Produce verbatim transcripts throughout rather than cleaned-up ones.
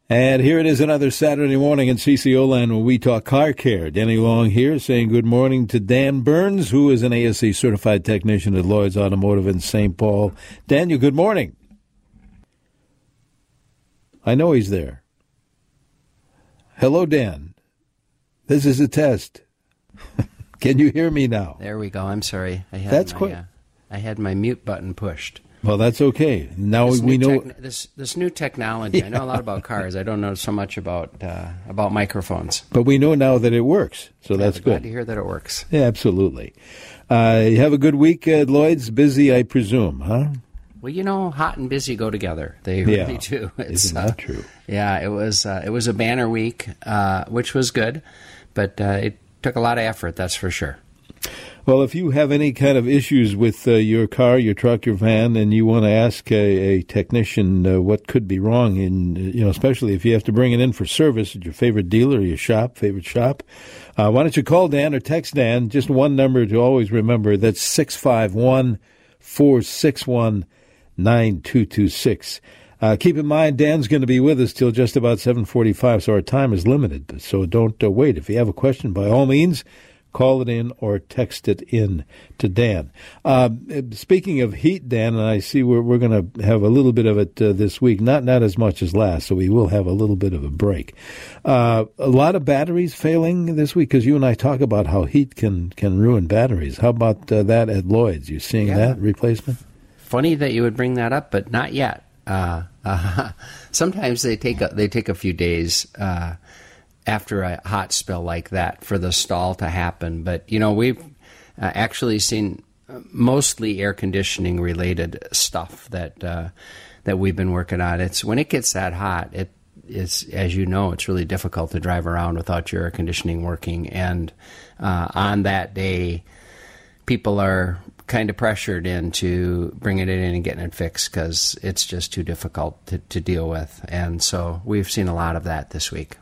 And here it is another Saturday morning in C C O land when we talk car care. Denny Long here saying good morning to Dan Burns, who is an A S C certified technician at Lloyd's Automotive in Saint Paul. Daniel, good morning. I know he's there. Hello, Dan. This is a test. Can you hear me now? There we go. I'm sorry. I had That's my, quite... uh, I had my mute button pushed. Well, that's okay. Now this we know techn- this this new technology. Yeah. I know a lot about cars. I don't know so much about uh, about microphones. But we know now that it works, so yeah, that's I'm good. Glad to hear that it works. Yeah, absolutely. Uh, you have a good week at Lloyd's. Busy, I presume, huh? Well, you know, hot and busy go together. They yeah. really do. It's, Isn't that uh, true? Yeah, it was. Uh, it was a banner week, uh, which was good, but uh, it took a lot of effort. That's for sure. Well, if you have any kind of issues with uh, your car, your truck, your van, and you want to ask a, a technician uh, what could be wrong, in you know, especially if you have to bring it in for service at your favorite dealer, your shop, favorite shop, uh, why don't you call Dan or text Dan? Just one number to always remember. That's six five one, four six one, nine two two six. Uh, keep in mind, Dan's going to be with us till just about seven forty-five, so our time is limited. So don't uh, wait. If you have a question, by all means, call it in or text it in to Dan. Uh, speaking of heat, Dan, and I see we're, we're going to have a little bit of it uh, this week, not not as much as last, so we will have a little bit of a break. Uh, a lot of batteries failing this week, because you and I talk about how heat can, can ruin batteries. How about uh, that at Lloyd's? You seeing yeah. that replacement? Funny that you would bring that up, but not yet. Uh, uh, sometimes they take a, they take a few days uh after a hot spell like that for the stall to happen. But, you know, we've uh, actually seen mostly air conditioning related stuff that uh, that we've been working on. It's when it gets that hot, it is, as you know, it's really difficult to drive around without your air conditioning working. And uh, on that day, people are kind of pressured into bringing it in and getting it fixed because it's just too difficult to, to deal with. And so we've seen a lot of that this week.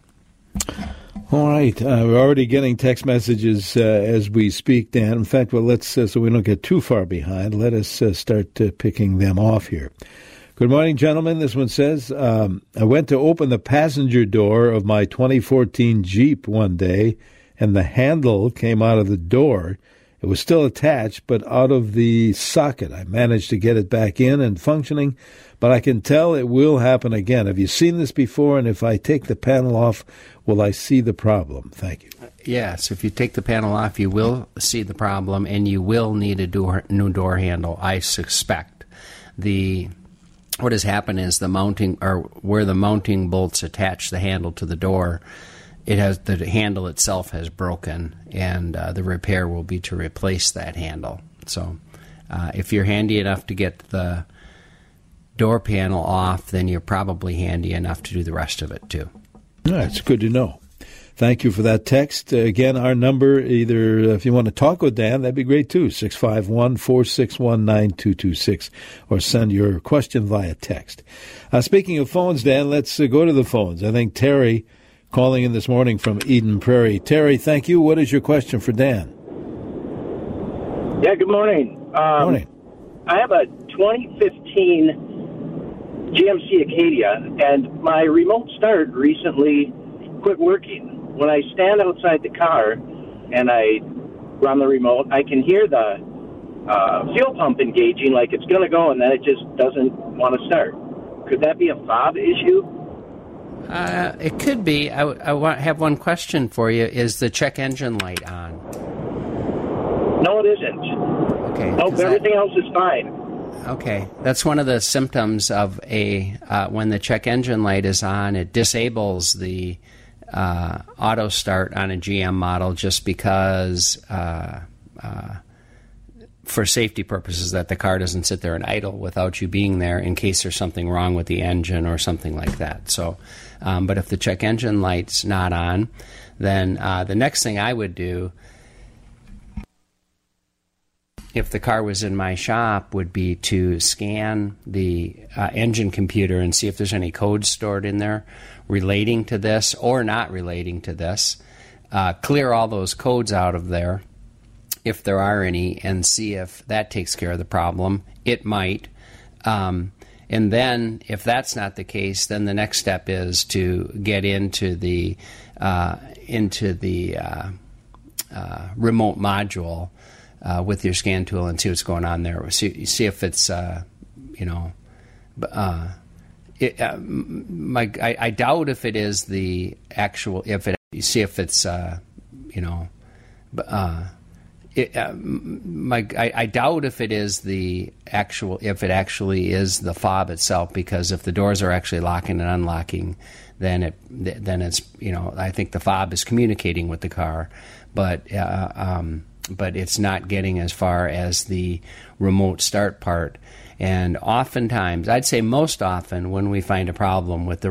All right. Uh, we're already getting text messages uh, as we speak, Dan. In fact, well, let's, uh, so we don't get too far behind, let us uh, start uh, picking them off here. Good morning, gentlemen. This one says, um, I went to open the passenger door of my twenty fourteen Jeep one day, and the handle came out of the door. It was still attached, but out of the socket. I managed to get it back in and functioning, but I can tell it will happen again. Have you seen this before? And if I take the panel off, will I see the problem? Thank you. Yes, if you take the panel off, you will see the problem, and you will need a door, new door handle, I suspect. The what has happened is the mounting, or where the mounting bolts attach the handle to the door, it has the handle itself has broken, and uh, the repair will be to replace that handle. So uh, if you're handy enough to get the door panel off, then you're probably handy enough to do the rest of it too. All right, it's good to know. Thank you for that text. Uh, again, our number, either uh, if you want to talk with Dan, that'd be great too, six five one, four six one, nine two two six, or send your question via text. Uh, speaking of phones, Dan, let's uh, go to the phones. I think Terry calling in this morning from Eden Prairie. Terry, thank you. What is your question for Dan? Yeah, good morning. Um, morning. I have a twenty fifteen G M C Acadia, and my remote start recently quit working. When I stand outside the car and I run the remote, I can hear the uh, fuel pump engaging like it's going to go, and then it just doesn't want to start. Could that be a fob issue? Uh, it could be. I, I want, have one question for you. Is the check engine light on? No, it isn't. Okay. Nope, everything that, else is fine. Okay. That's one of the symptoms of a, uh, when the check engine light is on, it disables the uh, auto start on a G M model just because, uh, uh, for safety purposes, that the car doesn't sit there and idle without you being there in case there's something wrong with the engine or something like that. So, um, but if the check engine light's not on, then uh, the next thing I would do, if the car was in my shop, would be to scan the uh, engine computer and see if there's any code stored in there relating to this or not relating to this. Uh, clear all those codes out of there, if there are any, and see if that takes care of the problem. It might. Um, and then if that's not the case, then the next step is to get into the uh, into the uh, uh, remote module uh, with your scan tool and see what's going on there. See, see if it's uh, you know. Uh, it, uh, my, I, I doubt if it is the actual. If it see if it's uh, you know. Uh, It, uh, my, I, I doubt if it is the actual, if it actually is the fob itself, because if the doors are actually locking and unlocking, then it, then it's, you know, I think the fob is communicating with the car, but, uh, um, but it's not getting as far as the remote start part. And oftentimes, I'd say most often, when we find a problem with the,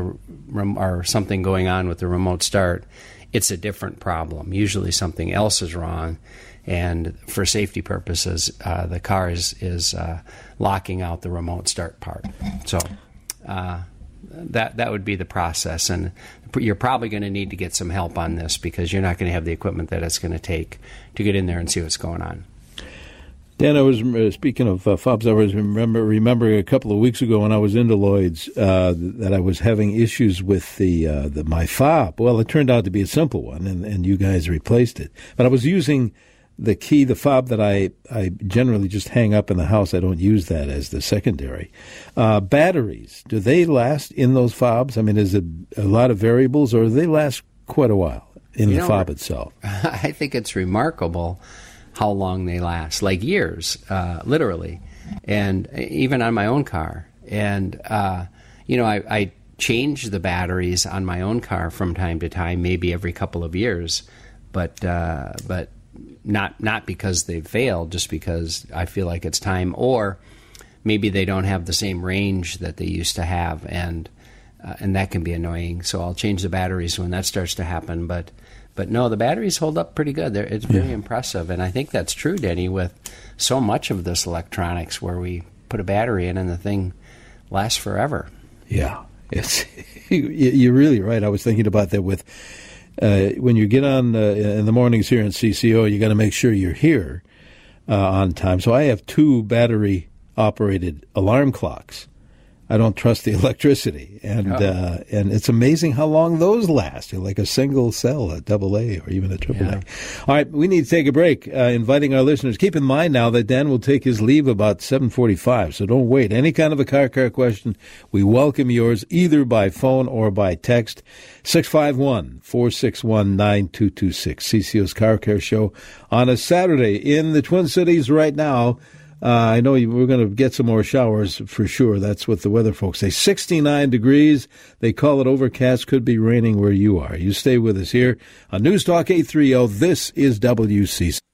or something going on with the remote start, it's a different problem. Usually something else is wrong. And for safety purposes, uh, the car is, is uh, locking out the remote start part. So uh, that that would be the process. And you're probably going to need to get some help on this, because you're not going to have the equipment that it's going to take to get in there and see what's going on. Dan, I was uh, speaking of uh, fobs. I was remember remembering a couple of weeks ago when I was into Lloyd's uh, that I was having issues with the uh, the my fob. Well, it turned out to be a simple one, and, and you guys replaced it. But I was using the key, the fob that I, I generally just hang up in the house. I don't use that as the secondary. Uh, batteries, do they last in those fobs? I mean, is it a lot of variables, or do they last quite a while in you the know, fob itself? I think it's remarkable how long they last, like years, uh, literally, and even on my own car. And, uh, you know, I, I change the batteries on my own car from time to time, maybe every couple of years, but uh, but not not because they've failed, just because I feel like it's time, or maybe they don't have the same range that they used to have, and uh, and that can be annoying. So I'll change the batteries when that starts to happen. But but no, the batteries hold up pretty good. They're, it's very yeah. impressive, and I think that's true, Denny, with so much of this electronics, where we put a battery in and the thing lasts forever. Yeah, it's you're really right. I was thinking about that with. Uh, when you get on uh, in the mornings here in C C O, you got to make sure you're here uh, on time. So I have two battery-operated alarm clocks. I don't trust the electricity, and oh. uh, and it's amazing how long those last. You're like a single cell, a double A, or even a triple yeah. A. All right, we need to take a break. Uh, inviting our listeners. Keep in mind now that Dan will take his leave about seven forty-five, so don't wait. Any kind of a car car question, we welcome yours either by phone or by text. six five one, four six one, nine two two six. C C O's Car Care Show on a Saturday in the Twin Cities right now. Uh, I know we're going to get some more showers for sure. That's what the weather folks say. sixty-nine degrees. They call it overcast. Could be raining where you are. You stay with us here on News Talk eight thirty. This is W C C.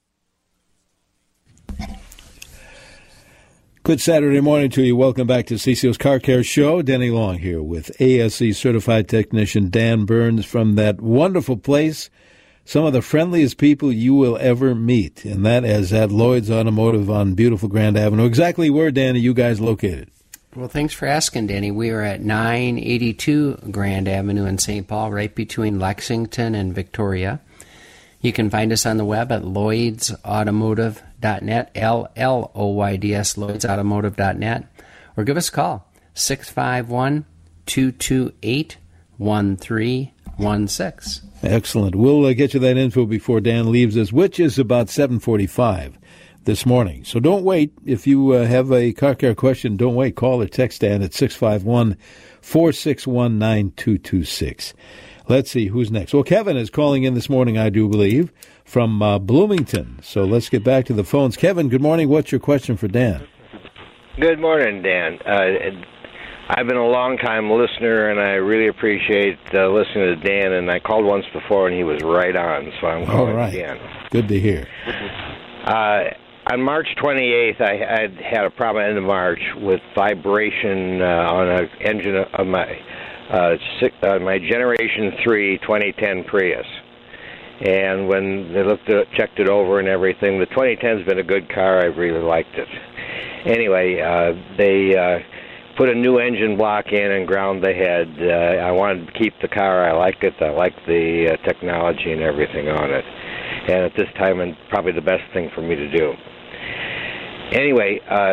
Good Saturday morning to you. Welcome back to C C O's Car Care Show. Denny Long here with A S E certified technician Dan Burns from that wonderful place. Some of the friendliest people you will ever meet, and that is at Lloyd's Automotive on beautiful Grand Avenue. Exactly where, Dan, are you guys located? Well, thanks for asking, Danny. We are at nine eighty-two Grand Avenue in Saint Paul, right between Lexington and Victoria. You can find us on the web at lloyds automotive dot net, L L O Y D S, lloyds automotive dot net, or give us a call, six five one, two two eight, one three one six. Excellent. We'll uh, get you that info before Dan leaves us, which is about seven forty-five this morning. So don't wait. If you uh, have a car care question, don't wait. Call or text Dan at six five one, four six one, nine two two six. Let's see who's next. Well, Kevin is calling in this morning, I do believe, from uh, Bloomington. So let's get back to the phones. Kevin, good morning. What's your question for Dan? Good morning, Dan. Uh, I've been a long-time listener, and I really appreciate uh, listening to Dan, and I called once before, and he was right on, so I'm calling All right. again. Good to hear. Uh, on March twenty-eighth, I had had a problem end of March with vibration uh, on an engine of my uh, six, uh, my Generation three twenty ten Prius. And when they looked at it, checked it over and everything, the twenty ten's been a good car. I really liked it. Anyway, uh, they... Uh, put a new engine block in and ground the head. Uh, I wanted to keep the car. I like it. I like the uh, technology and everything on it. And at this time, it's probably the best thing for me to do. Anyway, uh,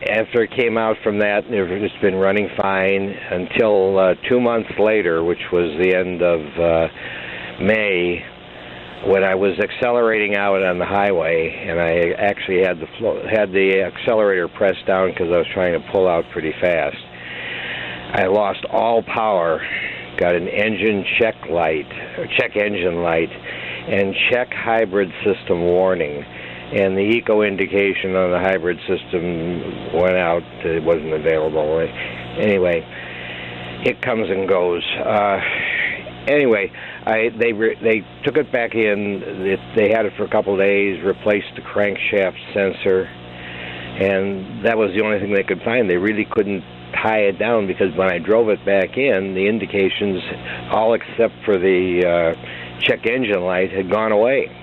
after it came out from that, it's been running fine until uh, two months later, which was the end of uh, May, when I was accelerating out on the highway, and I actually had the flo- had the accelerator pressed down because I was trying to pull out pretty fast. I lost all power, got an engine check light, or check engine light, and check hybrid system warning. And the eco indication on the hybrid system went out. It wasn't available. Anyway, it comes and goes. Uh, anyway, I, they re, they took it back in. It, they had it for a couple of days, replaced the crankshaft sensor, and that was the only thing they could find. They really couldn't tie it down because when I drove it back in, the indications, all except for the uh, check engine light, had gone away.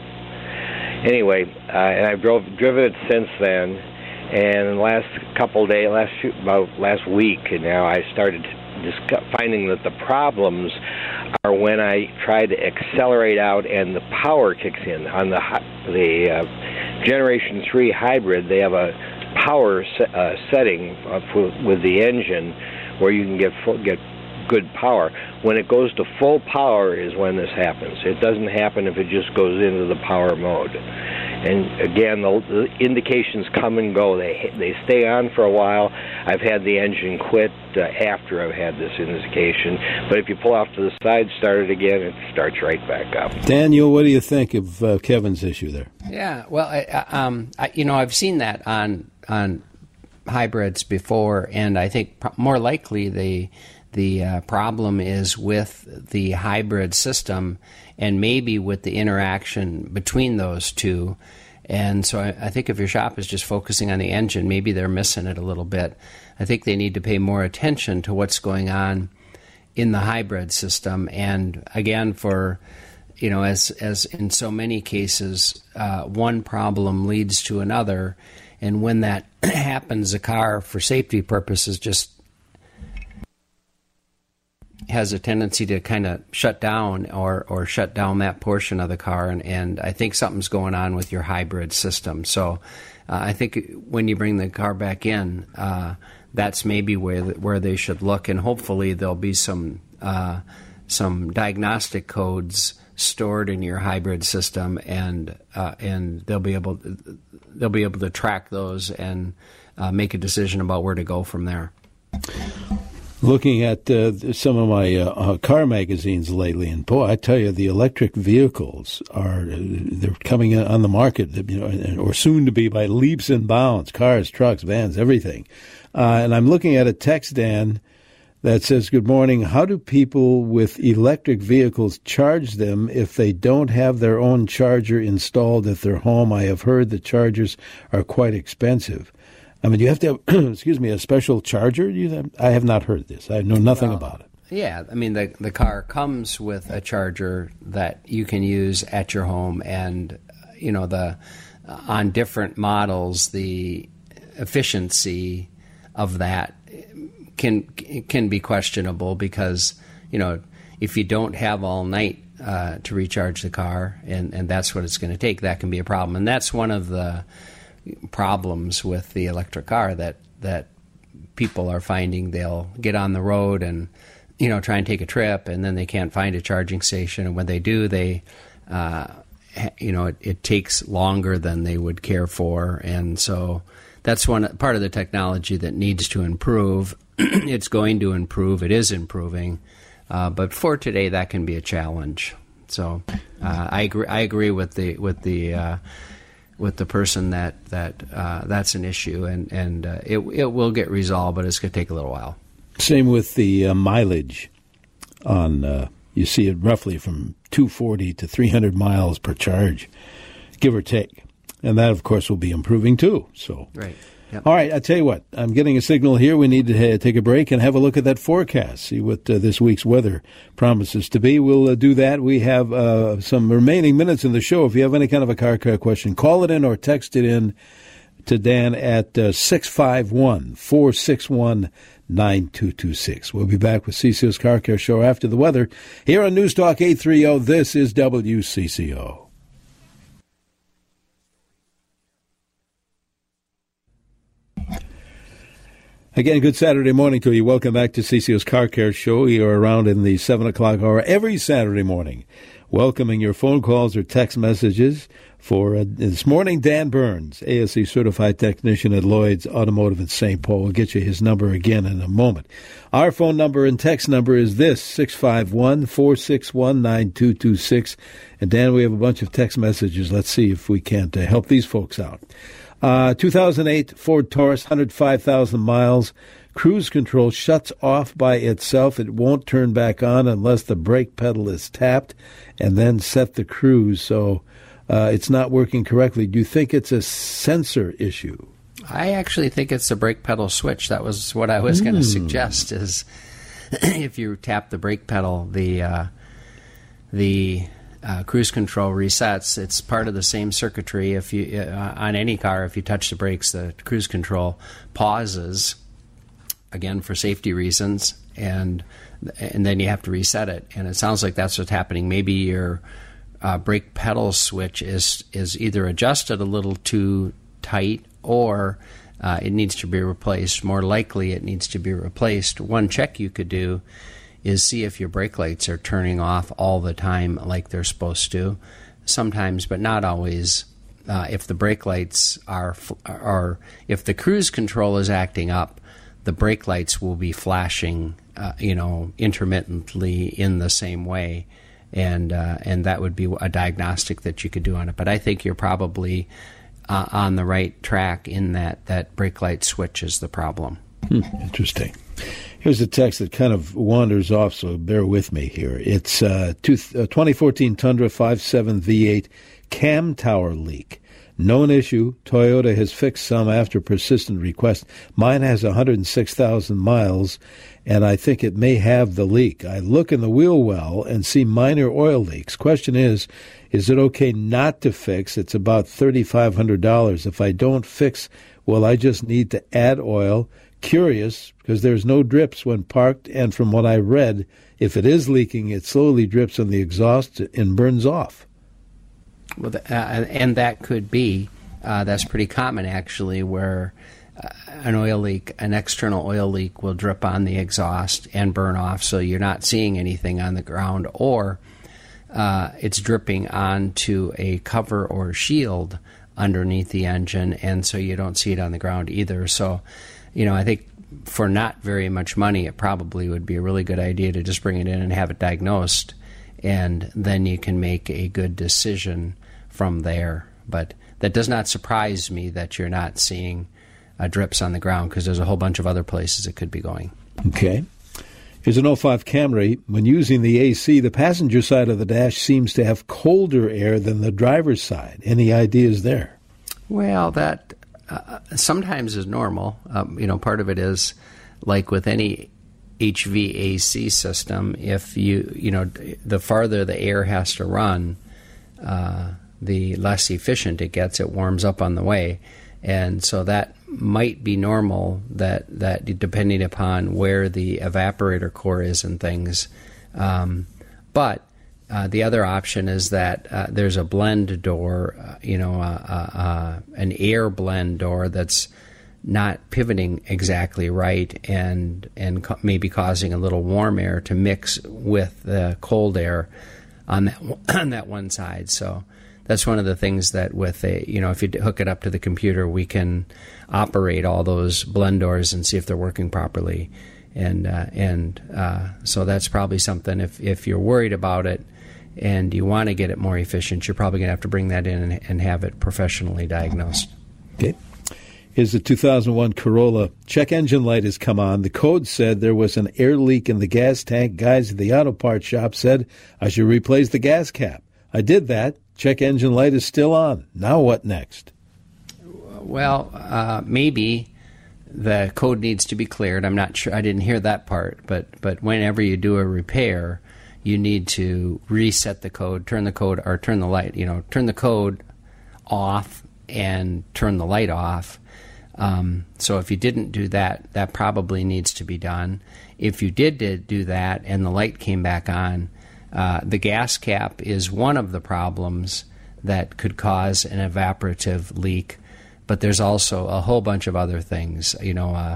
Anyway, uh, and I've drove driven it since then, and last couple of days, last few, about last week, and now I started discuss, finding that the problems are when I try to accelerate out and the power kicks in. On the the uh, Generation three hybrid, they have a power se- uh, setting uh, for, with the engine where you can get full, get good power. When it goes to full power is when this happens. It doesn't happen if it just goes into the power mode. And again, the, the indications come and go. They they stay on for a while. I've had the engine quit uh, after I've had this indication. But if you pull off to the side, start it again, it starts right back up. Daniel, what do you think of uh, Kevin's issue there? Yeah, well, I, um, I, you know, I've seen that on on hybrids before, and I think pro- more likely the the uh, problem is with the hybrid system and maybe with the interaction between those two. And so I, I think if your shop is just focusing on the engine, maybe they're missing it a little bit. I think they need to pay more attention to what's going on in the hybrid system. And again, for, you know, as, as in so many cases, uh, one problem leads to another. And when that happens, the car, for safety purposes, just has a tendency to kind of shut down or, or shut down that portion of the car. And, and I think something's going on with your hybrid system. So uh, I think when you bring the car back in, uh, that's maybe where where they should look. And hopefully there'll be some uh, some diagnostic codes stored in your hybrid system, and uh, and they'll be able they'll be able to track those and uh, make a decision about where to go from there. Looking at uh, some of my uh, uh, car magazines lately, and boy, I tell you, the electric vehicles are uh, they're coming on the market, you know, or soon to be by leaps and bounds. Cars, trucks, vans, everything. Uh, and I'm looking at a text, Dan, that says, "Good morning. How do people with electric vehicles charge them if they don't have their own charger installed at their home? I have heard the chargers are quite expensive." I mean, do you have to have, excuse me, a special charger? You have, I have not heard this. I know nothing well, about it. Yeah, I mean, the the car comes with a charger that you can use at your home, and you know, the on different models, the efficiency of that can can be questionable because, you know, if you don't have all night uh, to recharge the car, and, and that's what it's going to take, that can be a problem. And that's one of the problems with the electric car that that people are finding. They'll get on the road and, you know, try and take a trip, and then they can't find a charging station, and when they do, they uh, you know it, it takes longer than they would care for. And so that's one part of the technology that needs to improve. It's going to improve. It is improving, uh, but for today, that can be a challenge. So uh, I agree. I agree with the with the uh, with the person that that uh, that's an issue, and and uh, it it will get resolved, but it's going to take a little while. Same with the uh, mileage on. Uh, you see it roughly from two forty to three hundred miles per charge, give or take, and that of course will be improving too. So right. Yep. All right, I tell you what, I'm getting a signal here. We need to uh, take a break and have a look at that forecast, see what uh, this week's weather promises to be. We'll uh, do that. We have uh, some remaining minutes in the show. If you have any kind of a car care question, call it in or text it in to Dan at uh, six five one, four six one, nine two two six. We'll be back with C C O's Car Care Show after the weather here on News Talk eight thirty. This is W C C O. Again, good Saturday morning to you. Welcome back to C C O's Car Care Show. We are around in the seven o'clock hour every Saturday morning, welcoming your phone calls or text messages. For uh, this morning, Dan Burns, A S E certified technician at Lloyd's Automotive in Saint Paul. We'll get you his number again in a moment. Our phone number and text number is this, six five one, four six one, nine two two six. And Dan, we have a bunch of text messages. Let's see if we can't uh, help these folks out. Uh, two thousand eight Ford Taurus, one hundred five thousand miles. Cruise control shuts off by itself. It won't turn back on unless the brake pedal is tapped and then set the cruise. So uh, it's not working correctly. Do you think it's a sensor issue? I actually think it's the brake pedal switch. That was what I was mm. going to suggest is if you tap the brake pedal, the uh, the uh, cruise control resets. It's part of the same circuitry. If you uh, on any car, if you touch the brakes, the cruise control pauses, again, for safety reasons, and and then you have to reset it. And it sounds like that's what's happening. Maybe your uh, brake pedal switch is, is either adjusted a little too tight or uh, it needs to be replaced. More likely it needs to be replaced. One check you could do is see if your brake lights are turning off all the time like they're supposed to. Sometimes, but not always. Uh, if the brake lights are, are, if the cruise control is acting up, the brake lights will be flashing, uh, you know, intermittently in the same way, and uh, and that would be a diagnostic that you could do on it. But I think you're probably uh, on the right track in that that brake light switch is the problem. Hmm, interesting. Here's a text that kind of wanders off, so bear with me here. It's uh, two, uh, twenty fourteen Tundra five point seven V eight cam tower leak. Known issue. Toyota has fixed some after persistent request. Mine has one hundred six thousand miles, and I think it may have the leak. I look in the wheel well and see minor oil leaks. Question is, is it okay not to fix? It's about three thousand five hundred dollars. If I don't fix, will I just need to add oil? Curious, because there's no drips when parked, and from what I read, if it is leaking, it slowly drips on the exhaust and burns off. Well, the, uh, and that could be, uh, that's pretty common actually, where uh, an oil leak, an external oil leak will drip on the exhaust and burn off, so you're not seeing anything on the ground, or uh, it's dripping onto a cover or shield underneath the engine, and so you don't see it on the ground either. So, you know, I think for not very much money, it probably would be a really good idea to just bring it in and have it diagnosed, and then you can make a good decision from there. But that does not surprise me that you're not seeing uh, drips on the ground, because there's a whole bunch of other places it could be going. Okay. Here's an oh five Camry. When using the A C, the passenger side of the dash seems to have colder air than the driver's side. Any ideas there? Well, that uh, sometimes is normal. Um, you know, part of it is, like with any H V A C system, if you, you know, the farther the air has to run, uh, the less efficient it gets. It warms up on the way. And so that might be normal, that, that depending upon where the evaporator core is and things. Um, but uh, the other option is that uh, there's a blend door, uh, you know, uh, uh, uh, an air blend door that's not pivoting exactly right, and and co- maybe causing a little warm air to mix with the cold air on that on that one side. So that's one of the things that with a, you know, if you hook it up to the computer, we can operate all those blend doors and see if they're working properly. And uh, and uh, so that's probably something, if if you're worried about it and you want to get it more efficient, you're probably going to have to bring that in and, and have it professionally diagnosed. Okay. Here's the two thousand one Corolla. Check engine light has come on. The code said there was an air leak in the gas tank. Guys at the auto parts shop said I should replace the gas cap. I did that. Check engine light is still on. Now what next? Well, uh, maybe the code needs to be cleared. I'm not sure. I didn't hear that part. But, but whenever you do a repair, you need to reset the code, turn the code, or turn the light, you know, turn the code off and turn the light off. Um, so if you didn't do that, that probably needs to be done. If you did, did do that and the light came back on, uh, the gas cap is one of the problems that could cause an evaporative leak. But there's also a whole bunch of other things. You know, uh,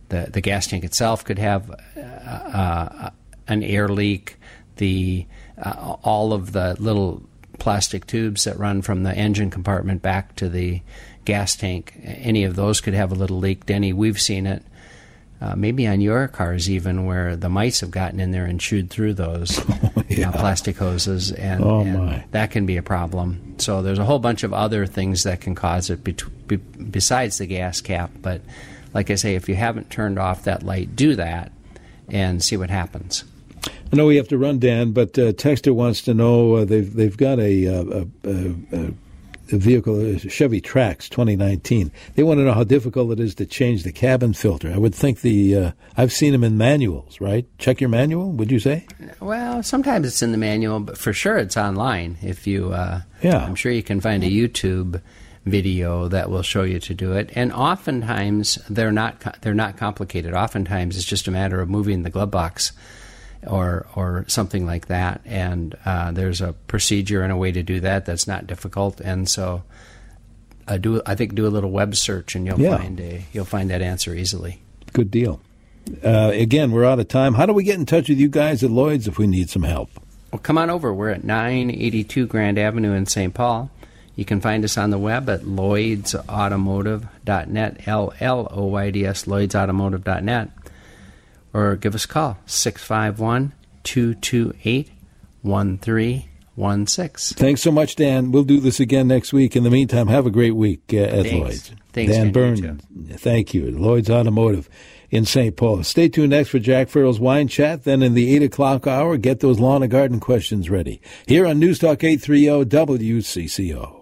the the gas tank itself could have uh, uh, an air leak. The uh, all of the little plastic tubes that run from the engine compartment back to the gas tank, any of those could have a little leak. Denny, we've seen it. Uh, maybe on your cars even, where the mice have gotten in there and chewed through those oh, yeah. you know, plastic hoses, and, oh, and my. that can be a problem. So there's a whole bunch of other things that can cause it be- be- besides the gas cap. But like I say, if you haven't turned off that light, do that and see what happens. I know we have to run, Dan, but uh, Texter wants to know uh, they've they've got a, a, a, a a vehicle, a Chevy Trax twenty nineteen. They want to know how difficult it is to change the cabin filter. I would think the uh, I've seen them in manuals, right? Check your manual, would you say? Well, sometimes it's in the manual, but for sure it's online. If you, uh, yeah, I'm sure you can find a YouTube video that will show you to do it. And oftentimes they're not they're not complicated. Oftentimes it's just a matter of moving the glove box or or something like that, and uh, there's a procedure and a way to do that that's not difficult. And so, uh, do I think do a little web search, and you'll yeah. find a you'll find that answer easily. Good deal. Uh, again, we're out of time. How do we get in touch with you guys at Lloyd's if we need some help? Well, come on over. We're at nine eighty-two Grand Avenue in Saint Paul. You can find us on the web at lloyds automotive dot net, L L O Y D S, lloyds automotive dot net. Or give us a call, six five one, two two eight, one three one six. Thanks so much, Dan. We'll do this again next week. In the meantime, have a great week uh, at Thanks. Lloyd's. Thanks, Dan Byrne, Byrne, thank you. Lloyd's Automotive in Saint Paul. Stay tuned next for Jack Farrell's Wine Chat. Then in the eight o'clock hour, get those lawn and garden questions ready. Here on News Talk eight thirty W C C O.